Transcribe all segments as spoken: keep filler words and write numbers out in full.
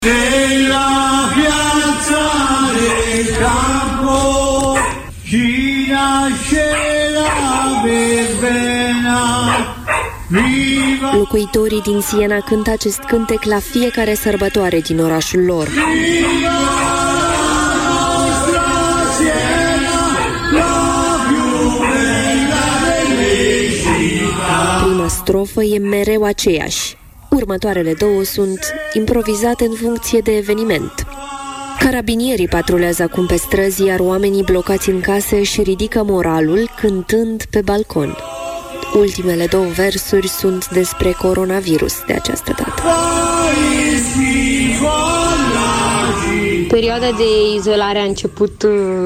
De la viața de campo, chi nascerà verbena. Locuitorii din Siena cântă acest cântec la fiecare sărbătoare din orașul lor. Prima strofă e mereu aceeași. Următoarele două sunt improvizate în funcție de eveniment. Carabinierii patrulează acum pe străzi, iar oamenii blocați în case își ridică moralul cântând pe balcon. Ultimele două versuri sunt despre coronavirus de această dată. Perioada de izolare a început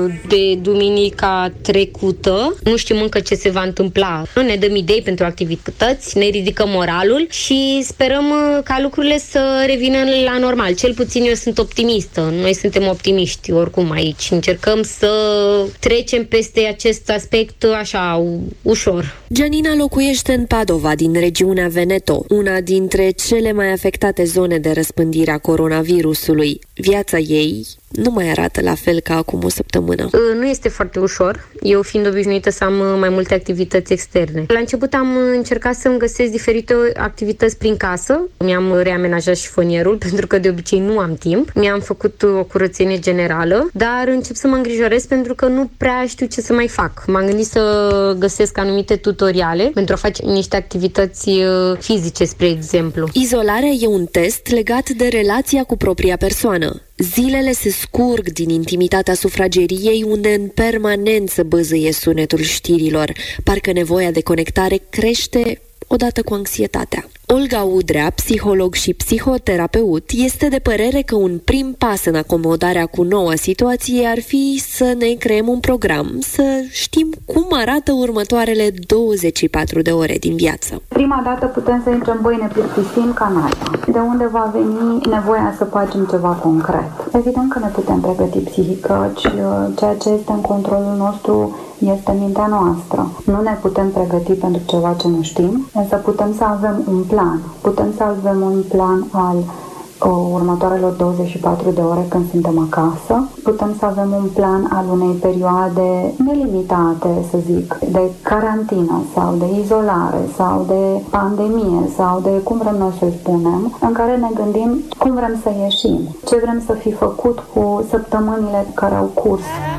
de duminica trecută. Nu știm încă ce se va întâmpla. Ne dăm idei pentru activități, ne ridicăm moralul și sperăm ca lucrurile să revină la normal. Cel puțin eu sunt optimistă. Noi suntem optimiști oricum aici. Încercăm să trecem peste acest aspect așa ușor. Gianina locuiește în Padova, din regiunea Veneto, una dintre cele mai afectate zone de răspândire a coronavirusului. Viața ei nu mai arată la fel ca acum o săptămână. Nu este foarte ușor, eu fiind obișnuită să am mai multe activități externe. La început am încercat să-mi găsesc diferite activități prin casă. Mi-am reamenajat șifonierul, pentru că de obicei nu am timp. Mi-am făcut o curățenie generală, dar încep să mă îngrijorez pentru că nu prea știu ce să mai fac. M-am gândit să găsesc anumite tutoriale pentru a face niște activități fizice, spre exemplu. Izolarea e un test legat de relația cu propria persoană. Zilele se scurg din intimitatea sufrageriei, unde în permanență băzâie sunetul știrilor. Parcă nevoia de conectare crește odată cu anxietatea. Olga Udrea, psiholog și psihoterapeut, este de părere că un prim pas în acomodarea cu noua situație ar fi să ne creăm un program, să știm cum arată următoarele douăzeci și patru de ore din viață. Prima dată putem să zicem, băi, ne plictisim Canada. De unde va veni nevoia să facem ceva concret? Evident că ne putem pregăti psihic, căci ceea ce este în controlul nostru este mintea noastră. Nu ne putem pregăti pentru ceva ce nu știm, însă putem să avem un plan. Putem să avem un plan al uh, următoarelor douăzeci și patru de ore când suntem acasă. Putem să avem un plan al unei perioade nelimitate, să zic, de carantină sau de izolare sau de pandemie sau de cum vrem noi să-i spunem, în care ne gândim cum vrem să ieșim, ce vrem să fi făcut cu săptămânile care au curs.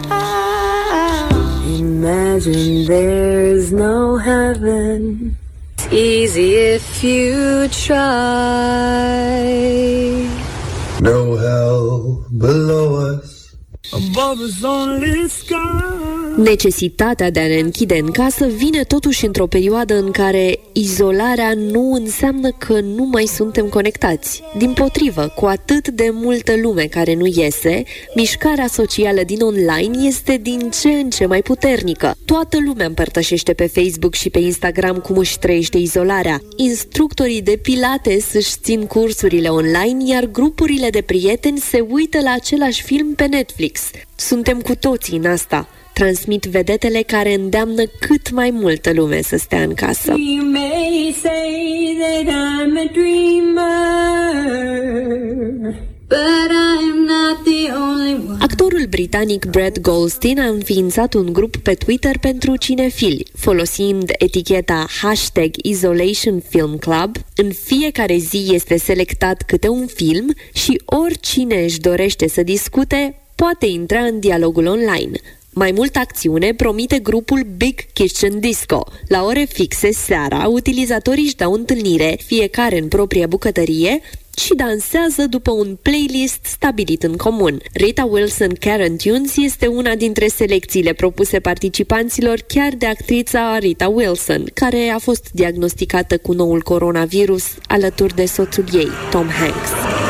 Imagine there's no heaven. It's easy if you try. No hell below us. Above us only sky. Necesitatea de a ne închide în casă vine totuși într-o perioadă în care izolarea nu înseamnă că nu mai suntem conectați. Dimpotrivă, cu atât de multă lume care nu iese, mișcarea socială din online este din ce în ce mai puternică. Toată lumea împărtășește pe Facebook și pe Instagram cum își trăiește izolarea. Instructorii de pilates își țin cursurile online, iar grupurile de prieteni se uită la același film pe Netflix. Suntem cu toții în asta, transmit vedetele care îndeamnă cât mai multă lume să stea în casă. Actorul britanic Brad Goldstein a înființat un grup pe Twitter pentru cinefili. Folosind eticheta hashtag Isolation Film Club, în fiecare zi este selectat câte un film și oricine își dorește să discute poate intra în dialogul online. Mai multă acțiune promite grupul Big Kitchen Disco. La ore fixe seara, utilizatorii își dau întâlnire, fiecare în propria bucătărie, și dansează după un playlist stabilit în comun. Rita Wilson Karen Tunes este una dintre selecțiile propuse participanților, chiar de actrița Rita Wilson, care a fost diagnosticată cu noul coronavirus alături de soțul ei, Tom Hanks.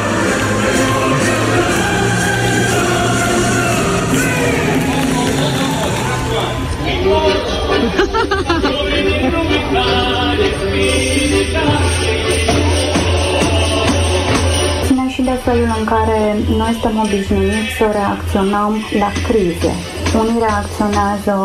Ține și de felul în care noi suntem obișnuiți să reacționăm la crize. Unii reacționează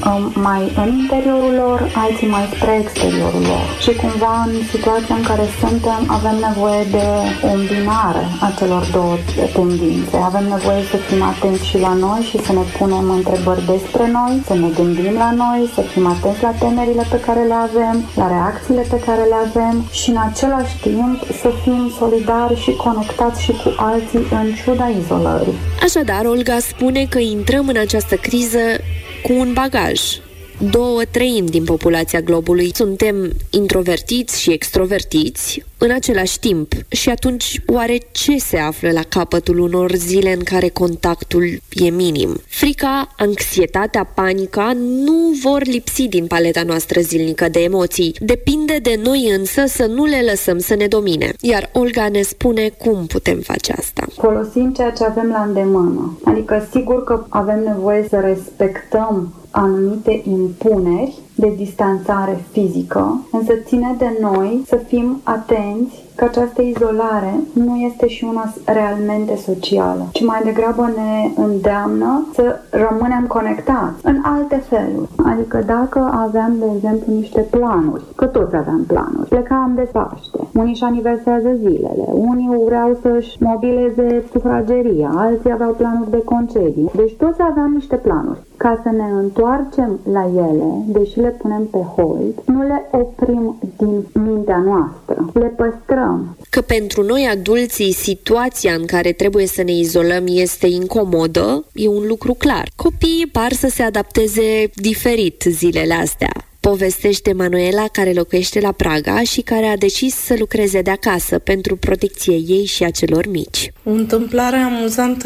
mai în interiorul lor, alții mai spre exteriorul lor. Și cumva în situația în care suntem avem nevoie de o îmbinare a celor două tendințe. Avem nevoie să fim atenți și la noi și să ne punem întrebări despre noi, să ne gândim la noi, să fim atenți la temerile pe care le avem, la reacțiile pe care le avem și în același timp să fim solidari și conectați și cu alții în ciuda izolării. Așadar, Olga spune că intrăm în această criză cu un bagaj. Două treimi din populația globului suntem introvertiți și extrovertiți în același timp. Și atunci, oare ce se află la capătul unor zile în care contactul e minim? Frica, anxietatea, panica nu vor lipsi din paleta noastră zilnică de emoții. Depinde de noi însă să nu le lăsăm să ne domine. Iar Olga ne spune cum putem face asta. Folosim ceea ce avem la îndemână. Adică sigur că avem nevoie să respectăm anumite impuneri de distanțare fizică, însă ține de noi să fim atenți că această izolare nu este și una realmente socială, ci mai degrabă ne îndeamnă să rămânem conectați în alte feluri. Adică dacă aveam, de exemplu, niște planuri, că toți aveam planuri, plecam de Paște, unii își aniversează zilele, unii vreau să-și mobileze sufrageria, alții aveau planuri de concedii, deci toți aveam niște planuri. Ca să ne întoarcem la ele, deși le punem pe hold, nu le oprim din mintea noastră, le păstrăm. Că pentru noi adulții situația în care trebuie să ne izolăm este incomodă, e un lucru clar. Copiii par să se adapteze diferit zilele astea. Povestește Manuela, care locuiește la Praga și care a decis să lucreze de acasă pentru protecție ei și a celor mici. O întâmplare amuzantă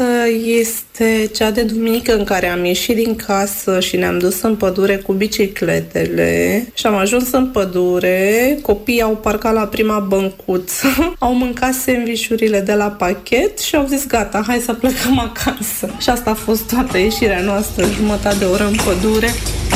este cea de duminică în care am ieșit din casă și ne-am dus în pădure cu bicicletele și am ajuns în pădure, copiii au parcat la prima băncuță, au mâncat sandvișurile de la pachet și au zis gata, hai să plecăm acasă. Și asta a fost toată ieșirea noastră, jumătate de oră în pădure.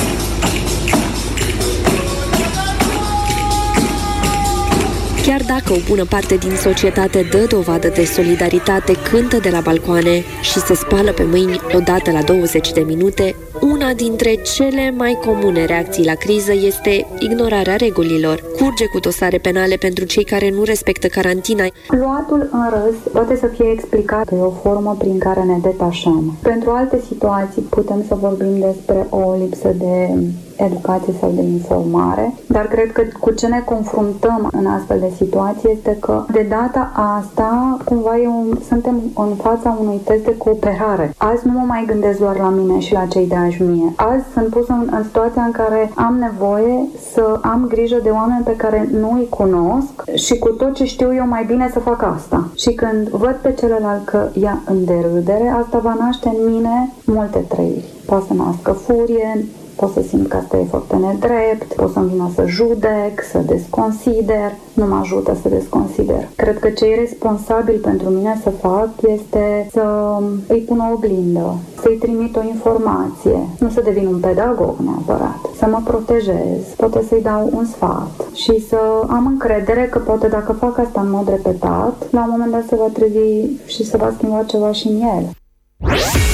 Chiar dacă o bună parte din societate dă dovadă de solidaritate, cântă de la balcoane și se spală pe mâini odată la douăzeci de minute, una dintre cele mai comune reacții la criză este ignorarea regulilor. Curge cu dosare penale pentru cei care nu respectă carantina. Luatul în râs poate să fie explicat că e o formă prin care ne detașăm. Pentru alte situații putem să vorbim despre o lipsă de educație sau de informare, dar cred că cu ce ne confruntăm în astfel de situații este că de data asta cumva eu, suntem în fața unui test de cooperare. Azi nu mă mai gândesc doar la mine și la cei de-aji mie. Azi sunt pus în, în situația în care am nevoie să am grijă de oameni pe care nu îi cunosc și cu tot ce știu eu mai bine să fac asta. Și când văd pe celălalt că ia în derâdere, asta va naște în mine multe trăiri. Poate să nască furie, pot să simt că asta e foarte nedrept, pot să-mi vină să judec, să desconsider, nu mă ajută să desconsider. Cred că ce e responsabil pentru mine să fac este să îi pun o oglindă, să-i trimit o informație, nu să devin un pedagog neapărat, să mă protejez, poate să-i dau un sfat și să am încredere că poate dacă fac asta în mod repetat, la un moment dat se va trezi și se va schimba ceva și în el.